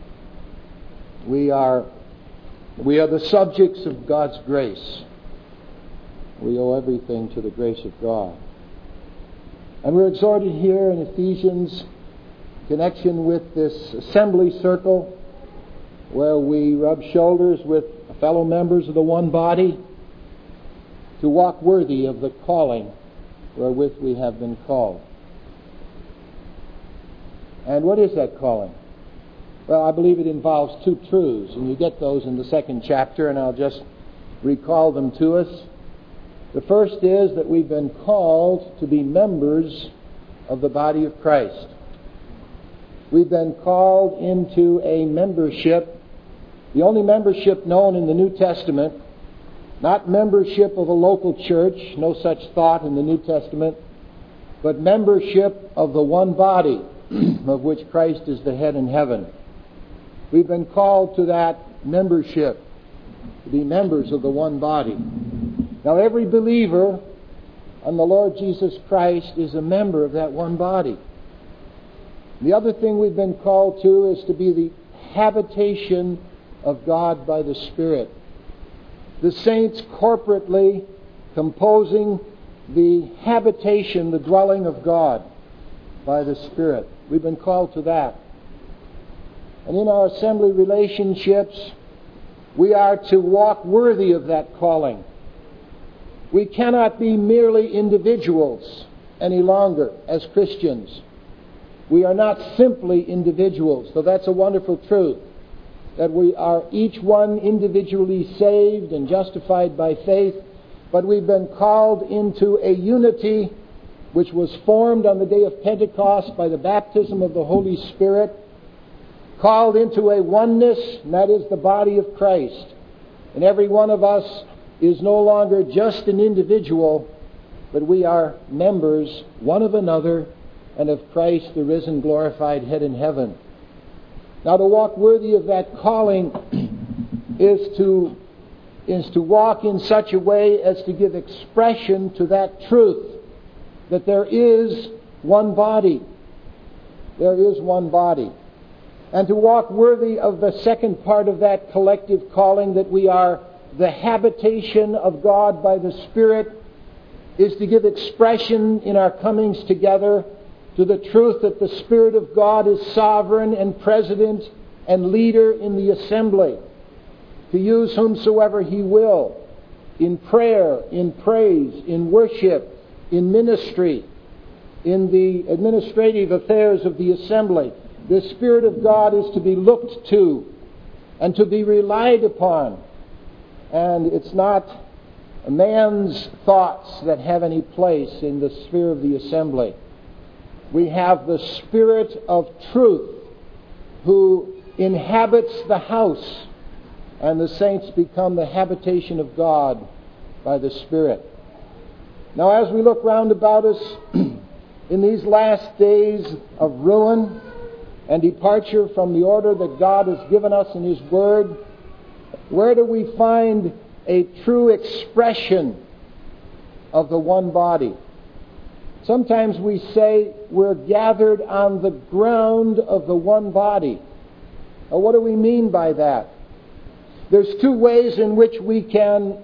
We are we are the subjects of God's grace. We owe everything to the grace of God. And we're exhorted here in Ephesians, in connection with this assembly circle, where we rub shoulders with fellow members of the one body, to walk worthy of the calling wherewith we have been called. And what is that calling? Well, I believe it involves two truths, and you get those in the second chapter, and I'll just recall them to us. The first is that we've been called to be members of the body of Christ. We've been called into a membership, the only membership known in the New Testament, not membership of a local church, no such thought in the New Testament, but membership of the one body of which Christ is the head in heaven. We've been called to that membership, to be members of the one body. Now, every believer on the Lord Jesus Christ is a member of that one body. The other thing we've been called to is to be the habitation of God by the Spirit. The saints corporately composing the habitation, the dwelling of God. by the Spirit. We've been called to that. And in our assembly relationships, we are to walk worthy of that calling. We cannot be merely individuals any longer as Christians. We are not simply individuals, though that's a wonderful truth, that we are each one individually saved and justified by faith, but we've been called into a unity which was formed on the day of Pentecost by the baptism of the Holy Spirit, called into a oneness, and that is the body of Christ. And every one of us is no longer just an individual, but we are members one of another and of Christ, the risen, glorified head in heaven. Now, to walk worthy of that calling is to, is to walk in such a way as to give expression to that truth, that there is one body. There is one body. And to walk worthy of the second part of that collective calling, that we are the habitation of God by the Spirit, is to give expression in our comings together to the truth that the Spirit of God is sovereign and president and leader in the assembly, to use whomsoever He will in prayer, in praise, in worship, in ministry, in the administrative affairs of the assembly. The Spirit of God is to be looked to and to be relied upon. And it's not man's thoughts that have any place in the sphere of the assembly. We have the Spirit of truth who inhabits the house, and the saints become the habitation of God by the Spirit. Now, as we look round about us in these last days of ruin and departure from the order that God has given us in His Word, where do we find a true expression of the one body? Sometimes we say we're gathered on the ground of the one body. Now, what do we mean by that? There's two ways in which we can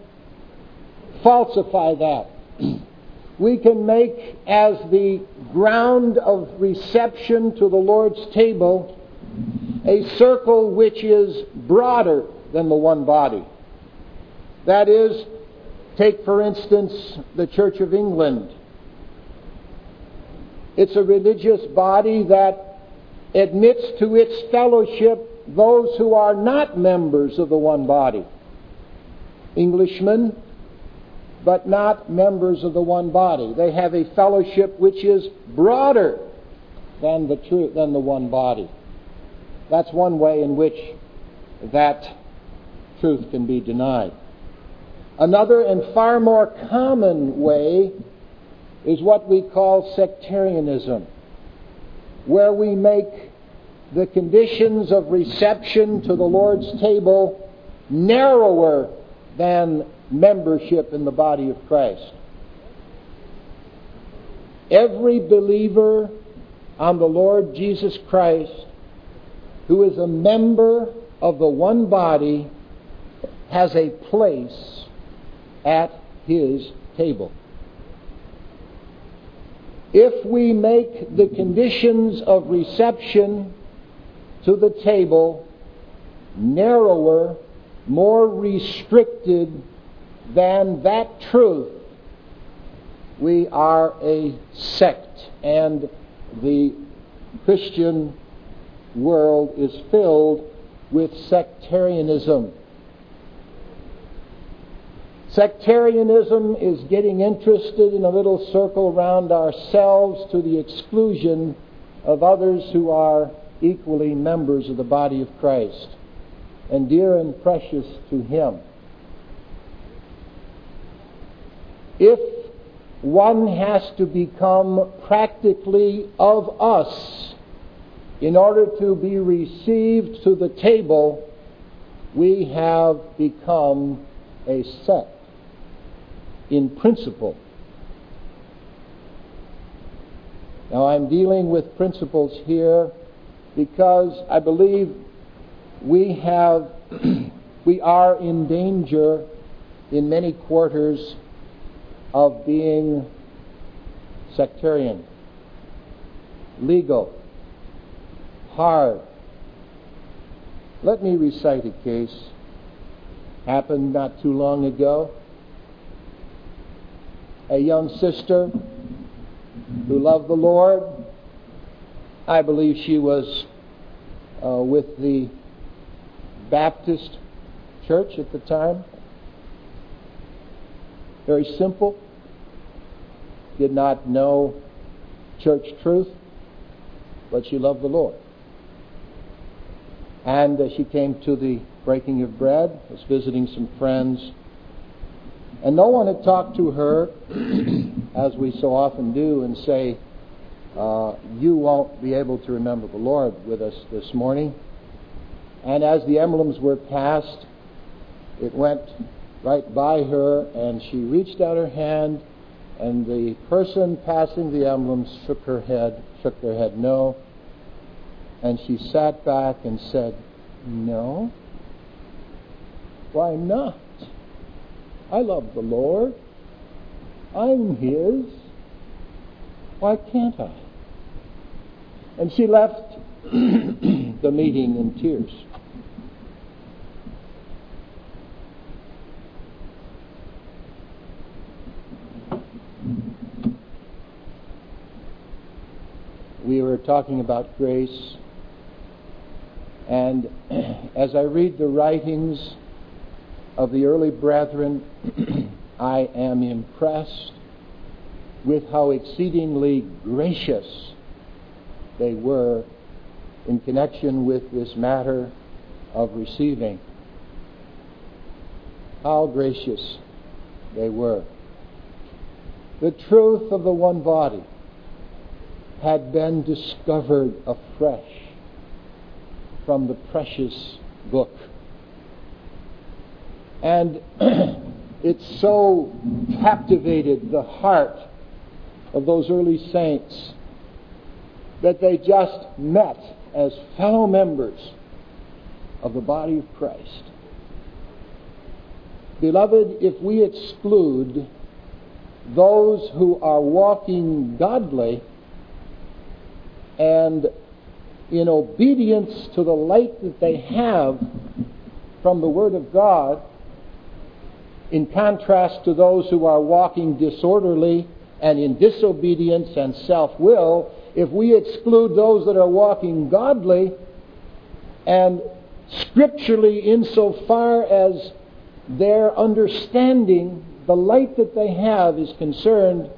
falsify that. We can make as the ground of reception to the Lord's table a circle which is broader than the one body. That is, take for instance the Church of England. It's a religious body that admits to its fellowship those who are not members of the one body. Englishmen, but not members of the one body. They have a fellowship which is broader than the true, than the one body. That's one way in which that truth can be denied. Another and far more common way is what we call sectarianism, where we make the conditions of reception to the Lord's table narrower than membership in the body of Christ. Every believer on the Lord Jesus Christ who is a member of the one body has a place at His table. If we make the conditions of reception to the table narrower, more restricted than that truth, we are a sect, and the Christian world is filled with sectarianism. Sectarianism is getting interested in a little circle around ourselves to the exclusion of others who are equally members of the body of Christ and dear and precious to Him. If one has to become practically of us in order to be received to the table, we have become a sect in principle. Now, I'm dealing with principles here because I believe we have we are in danger in many quarters of being sectarian. legal, hard. Let me recite a case. Happened not too long ago. A young sister who loved the Lord. I believe she was uh, with the Baptist church at the time. Very simple. Did not know church truth, but she loved the Lord. And uh, she came to the breaking of bread, was visiting some friends, and no one had talked to her, as we so often do, and say, uh, you won't be able to remember the Lord with us this morning. And as the emblems were passed, it went right by her, and she reached out her hand, and the person passing the emblems shook her head, shook their head no, and she sat back and said, no, why not? I love the Lord. I'm His. Why can't I? And she left the meeting in tears. We were talking about grace, and as I read the writings of the early brethren, I am impressed with how exceedingly gracious they were in connection with this matter of receiving. How gracious they were. The truth of the one body had been discovered afresh from the precious book. And it so captivated the heart of those early saints that they just met as fellow members of the body of Christ. Beloved, if we exclude those who are walking godly and in obedience to the light that they have from the Word of God, in contrast to those who are walking disorderly and in disobedience and self-will, if we exclude those that are walking godly and scripturally insofar as their understanding, the light that they have is concerned,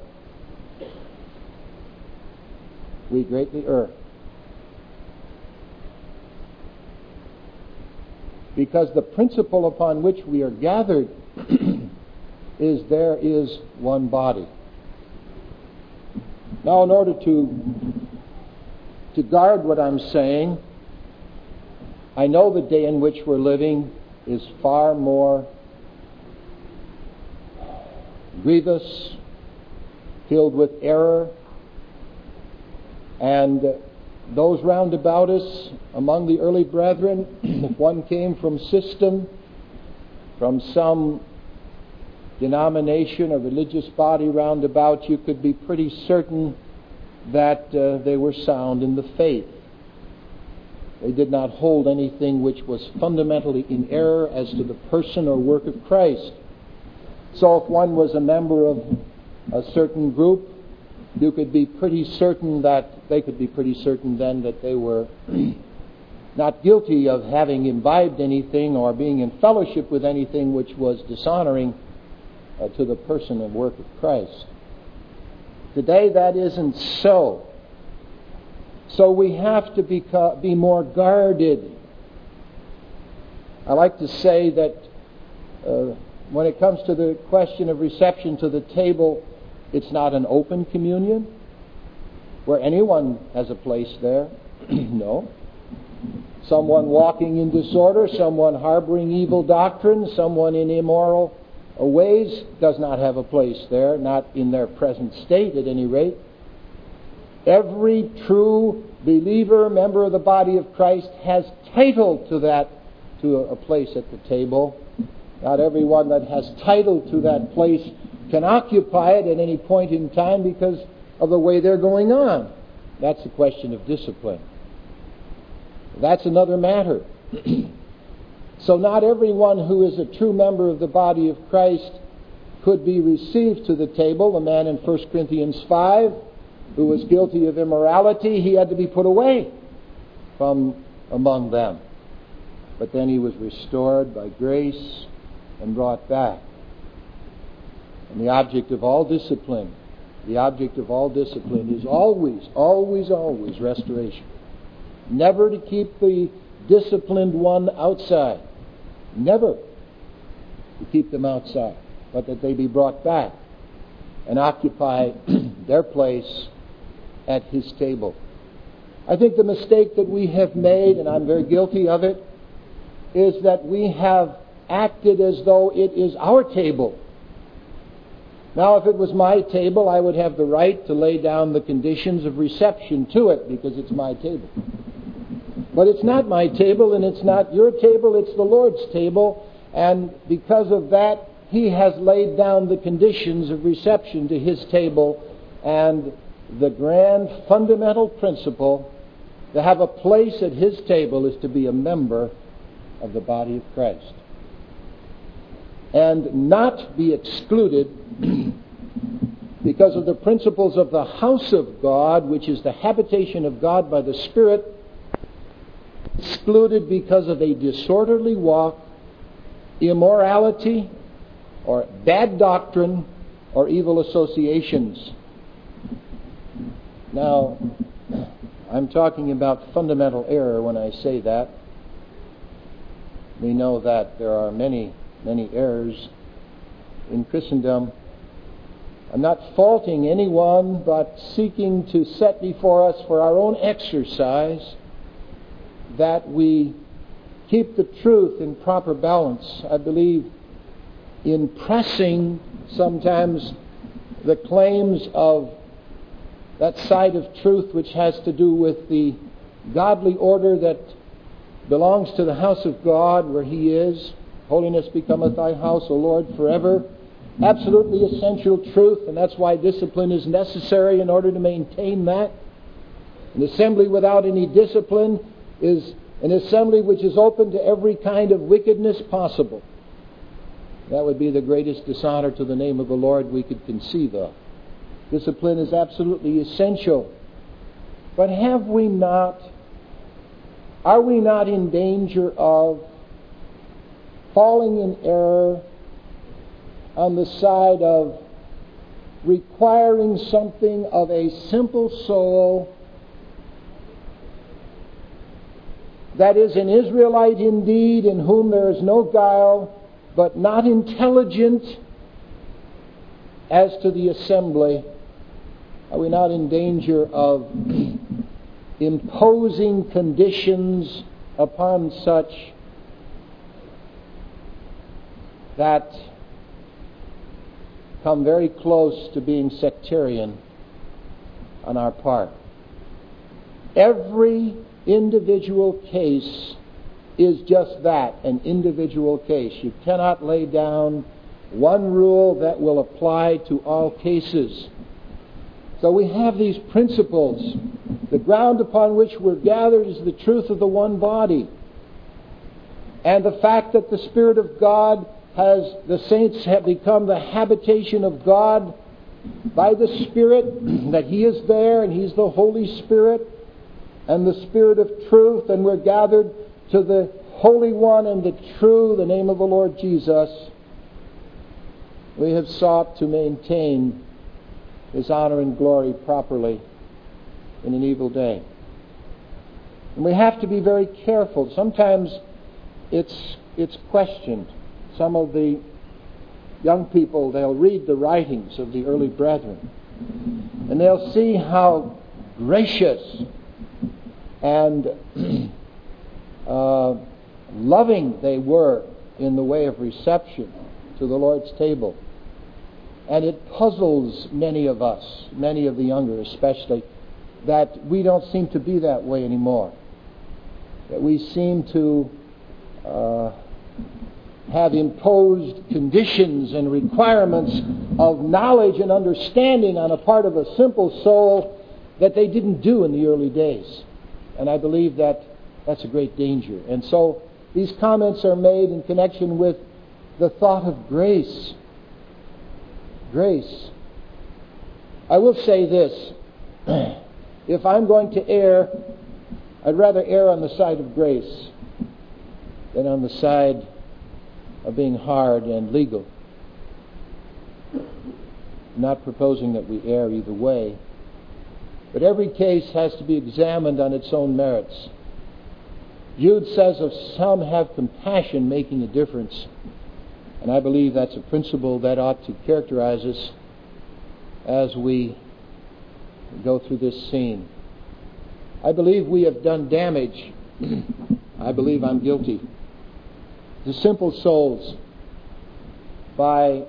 we greatly err. Because the principle upon which we are gathered is there is one body. Now, in order to to guard what I'm saying, I know the day in which we're living is far more grievous, filled with error, and those round about us, among the early brethren, if one came from system, from some denomination or religious body round about, you could be pretty certain that uh, they were sound in the faith. They did not hold anything which was fundamentally in error as to the person or work of Christ. So if one was a member of a certain group, you could be pretty certain that, they could be pretty certain then that they were not guilty of having imbibed anything or being in fellowship with anything which was dishonoring uh, to the person and work of Christ. Today that isn't so. So we have to be, be more guarded. I like to say that uh, when it comes to the question of reception to the table, it's not an open communion where anyone has a place there. No. Someone walking in disorder, someone harboring evil doctrine, someone in immoral ways does not have a place there, not in their present state at any rate. Every true believer, member of the body of Christ, has title to that, to a place at the table. Not everyone that has title to that place can occupy it at any point in time because of the way they're going on. That's the question of discipline. That's another matter. So not everyone who is a true member of the body of Christ could be received to the table. The man in First Corinthians five who was guilty of immorality, he had to be put away from among them. But then he was restored by grace and brought back. And the object of all discipline, the object of all discipline is always, always, always restoration. Never to keep the disciplined one outside. Never to keep them outside, but that they be brought back and occupy their place at his table. I think the mistake that we have made, and I'm very guilty of it, is that we have acted as though it is our table. Now, if it was my table, I would have the right to lay down the conditions of reception to it because it's my table. But it's not my table, and it's not your table, it's the Lord's table, and because of that, He has laid down the conditions of reception to His table, and the grand fundamental principle to have a place at His table is to be a member of the body of Christ. And not be excluded because of the principles of the house of God, which is the habitation of God by the Spirit, excluded because of a disorderly walk, immorality, or bad doctrine, or evil associations. Now, I'm talking about fundamental error when I say that. We know that there are many, many errors in Christendom. I'm not faulting anyone, but seeking to set before us for our own exercise that we keep the truth in proper balance. I believe in pressing sometimes the claims of that side of truth which has to do with the godly order that belongs to the house of God where He is. Holiness becometh thy house, O Lord, forever. Absolutely essential truth, and that's why discipline is necessary in order to maintain that. An assembly without any discipline is an assembly which is open to every kind of wickedness possible. That would be the greatest dishonor to the name of the Lord we could conceive of. Discipline is absolutely essential. But have we not, are we not in danger of falling in error on the side of requiring something of a simple soul that is an Israelite indeed, in whom there is no guile, but not intelligent as to the assembly? Are we not in danger of imposing conditions upon such that come very close to being sectarian on our part? Every individual case is just that, an individual case. You cannot lay down one rule that will apply to all cases. So we have these principles. The ground upon which we're gathered is the truth of the one body. And the fact that the Spirit of God has, the saints have become the habitation of God by the Spirit, that He is there and He's the Holy Spirit and the Spirit of truth, and we're gathered to the Holy One and the true, the name of the Lord Jesus. We have sought to maintain His honor and glory properly in an evil day. And we have to be very careful. Sometimes it's it's questioned. Some of the young people, they'll read the writings of the early brethren, and they'll see how gracious and uh, loving they were in the way of reception to the Lord's table. And it puzzles many of us, many of the younger especially, that we don't seem to be that way anymore. That we seem to uh, have imposed conditions and requirements of knowledge and understanding on a part of a simple soul that they didn't do in the early days. And I believe that that's a great danger. And so these comments are made in connection with the thought of grace. Grace. I will say this. If I'm going to err, I'd rather err on the side of grace than on the side of being hard and legal. Not proposing that we err either way. But every case has to be examined on its own merits. Jude says of some have compassion making a difference. And I believe that's a principle that ought to characterize us as we go through this scene. I believe we have done damage. I believe I'm guilty to simple souls by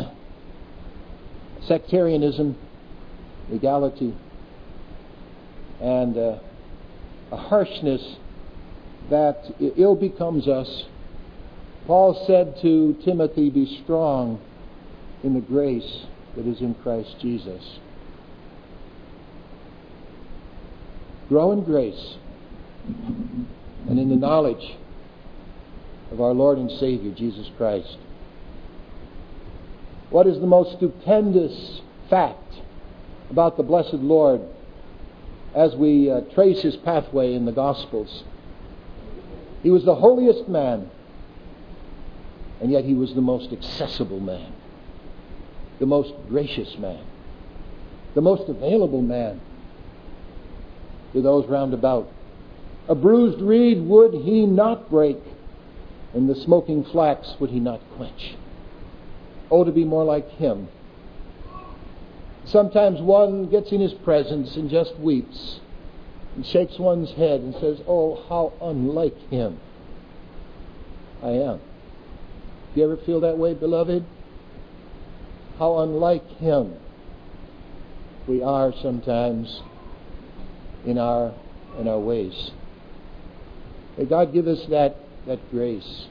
sectarianism, legality, and uh, a harshness that ill becomes us. Paul said to Timothy, "Be strong in the grace that is in Christ Jesus." Grow in grace and in the knowledge of our Lord and Savior, Jesus Christ. What is the most stupendous fact about the blessed Lord as we uh, trace his pathway in the Gospels? He was the holiest man, and yet he was the most accessible man, the most gracious man, the most available man to those round about. A bruised reed would he not break, and the smoking flax would he not quench. Oh, to be more like him. Sometimes one gets in his presence and just weeps and shakes one's head and says, "Oh, how unlike him I am." Do you ever feel that way, beloved? How unlike him we are sometimes in our in our ways. May God give us that, that grace,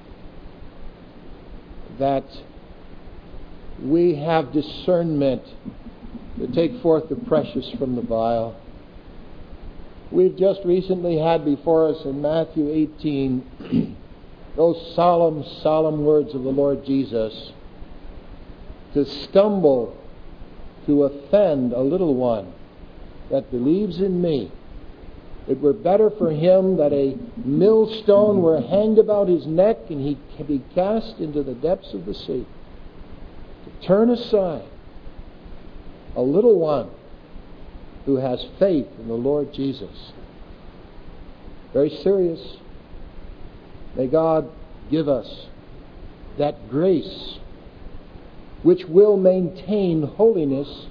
that we have discernment to take forth the precious from the vile. We've just recently had before us in Matthew eighteen those solemn, solemn words of the Lord Jesus. To stumble, to offend a little one that believes in me, it were better for him that a millstone were hanged about his neck and he can be cast into the depths of the sea. To turn aside a little one who has faith in the Lord Jesus. Very serious. May God give us that grace which will maintain holiness,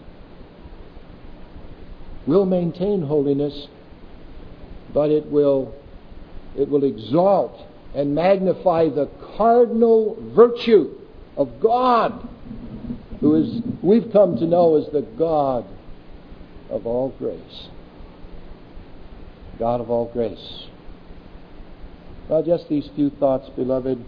will maintain holiness, but it will it will exalt and magnify the cardinal virtue of God, who is we've come to know as the God of all grace. God of all grace. Well, just these few thoughts, beloved,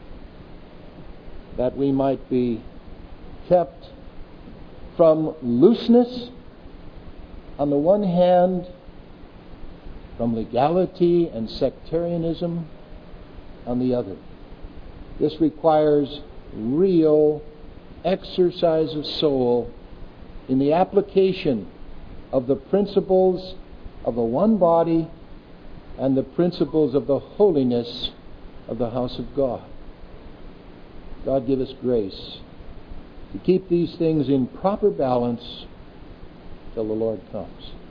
that we might be kept from looseness on the one hand, from legality and sectarianism on the other. This requires real exercise of soul in the application of the principles of the one body and the principles of the holiness of the house of God. God give us grace to keep these things in proper balance till the Lord comes.